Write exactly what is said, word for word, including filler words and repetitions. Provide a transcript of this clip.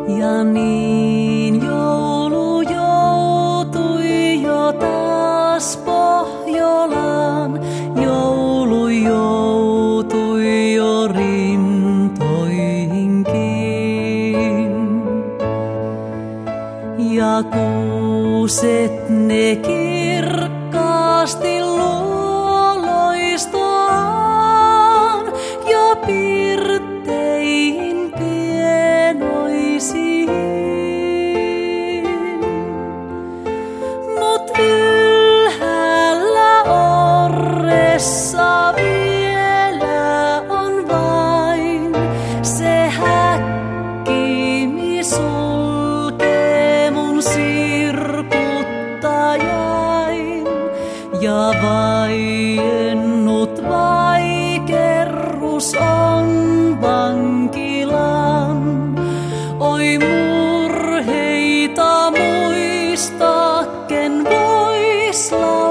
Ja niin joulu joutui jo taas Pohjolaan, joulu joutui jo rintoihinkin. Ja kuuset ne kirkkaasti luo loistoaan jo pirtteihin pienoisiin. Mut ylhäällä orressa vielä on vain se häkki, sulkee mun sirkuttajain ja vaiennut vaikerrus on vankilan. Oi murheita muista, ken vois laulaa.